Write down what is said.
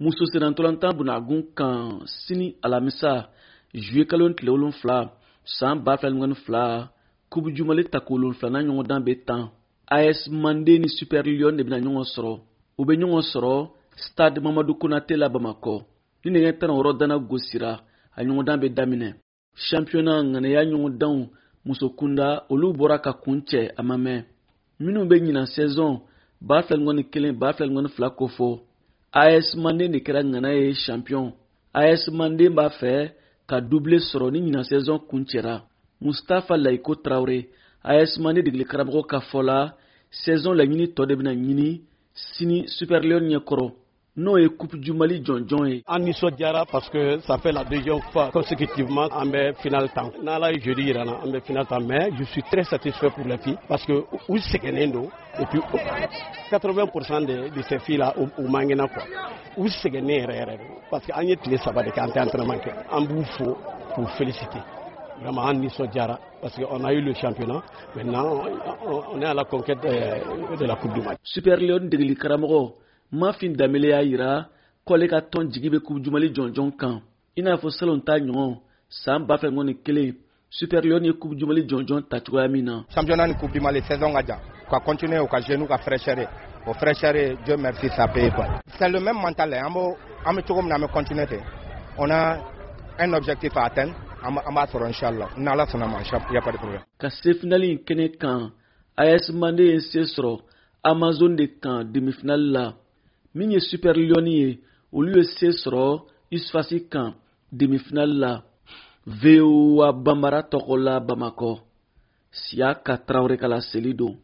muso senantolantan bunagun kan sini alamisa juillet kalo tile 7 san 2022 kubu jumale tako 7 na ɲɔgɔn dan bɛ tan. AS Mandé ni Super Lion de bɛna ɲɔgɔn sɔrɔ. U bɛ ɲɔgɔn sɔrɔ Stade Mamadou Konaté la Bamakɔ. Ni nɛgɛ 16 dana gosira a ɲɔgɔn dan bɛ daminɛ. Championnat ŋanaya ɲɔgɔn danw muso kunda olu bɔra ka kun cɛ a ma mɛn. Minnu bɛ ɲinan saison 2001-2002 ko fɔ. AS Mandé de kɛra ŋana ye champion. AS Mandé b'a fɛ ka doublé sɔrɔ ni ɲinan saison kun cɛra. Mustafa Layiko Traoré, AS Mandé degeli karamɔgɔ ka fɔ la saison laɲini tɔ de bɛna ɲini sini Super Lion ɲɛkɔrɔ n'o ye coupe du Mali jɔnjɔn ye. An nisɔndiyara parce que ça fait la deuxième fois consécutivement an bɛ final tan. N'Ala ye jeudi yira an bɛ final tan, mais je suis très satisfait pour les filles parce que u sɛgɛnnen don et puis 80% de ces filles là u mangena quoi. U sɛgɛnnen yɛrɛ parce que an ye tile 3 de kɛ an tɛ entraînement kɛ. An b'u fo pour féliciter. Vraiment, on nisɔndiyara parce qu'on a eu le championnat. Maintenant, on est à la conquête de la Coupe du Mali. Super Lion degeli karamɔgɔ Mafin Damele y'a yira k'ale ka tɔn jigi bɛ Coupe du Mali jɔnjɔn kan. I n'a fɔ salon ta ɲɔgɔn san 2021 Super Lion ye Coupe du Mali jɔnjɔn ta cogoya min na. Championnat ni Coupe du Mali saison ka jan. Ka continuer au ka jeune ka fraîcheur. Au fraîcheur, Dieu merci, ça paye quoi. C'est le même mental. On bɛ cogo min na an bɛ continuer ten. On a un objectif à atteindre. An b'a sɔrɔ inchallah. N'Ala sɔnna ma, il n'y a pas de problème. Ka se finale in kɛnɛ kan AS Mandé ye se sɔrɔ Amazon de kan demi-finale la. Min ye Super Lion ye olu ye se sɔrɔ Isfasi kan demi-finale la. VOA Bambara tɔgɔ la Bamakɔ. Siaka Traoré ka laseli don.